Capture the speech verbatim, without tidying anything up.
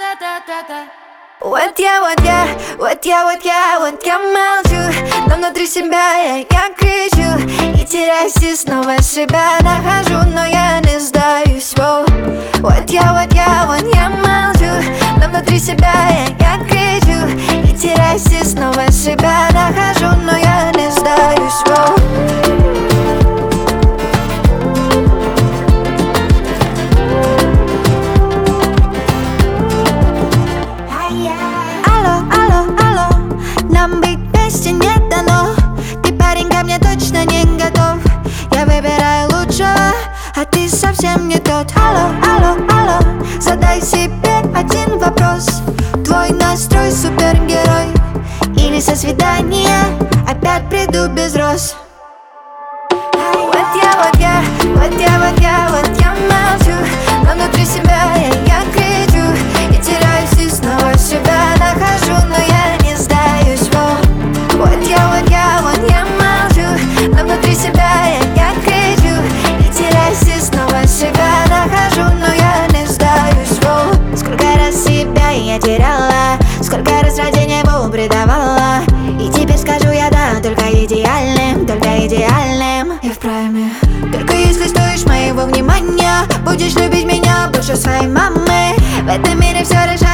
Вот я, вот я, вот я, вот я, вот я молчу, но внутри себя я, я кричу и теряюсь, и снова себя нахожу, но я не сдаюсь. Воу. Вот я, вот я, вот я молчу, но внутри себя я, я кричу и теряюсь, и снова себя нахожу, но я не сдаюсь. Воу. Нам быть вместе не дано. Ты, парень, ко мне точно не готов. Я выбираю лучшего, а ты совсем не тот. Алло, алло, алло, задай себе один вопрос. Твой настрой супергерой или со свидания опять приду без роз? Вот я, вот я, вот я, вот я, вот я молчу, но внутри себя я, я кричу и теряюсь, и снова себя нахожу, но я не сдаюсь. Вот я, вот я, вот я молчу, но внутри себя я, я кричу и теряюсь, и снова себя нахожу, но я не сдаюсь. Воу. Сколько раз себя я теряла, сколько раз ради него предавала, и теперь скажу я да, только идеальным, только идеальным. Я в прайме. Только если стоишь моего внимания, будешь любить меня больше своей мамы. В этом мире все решает.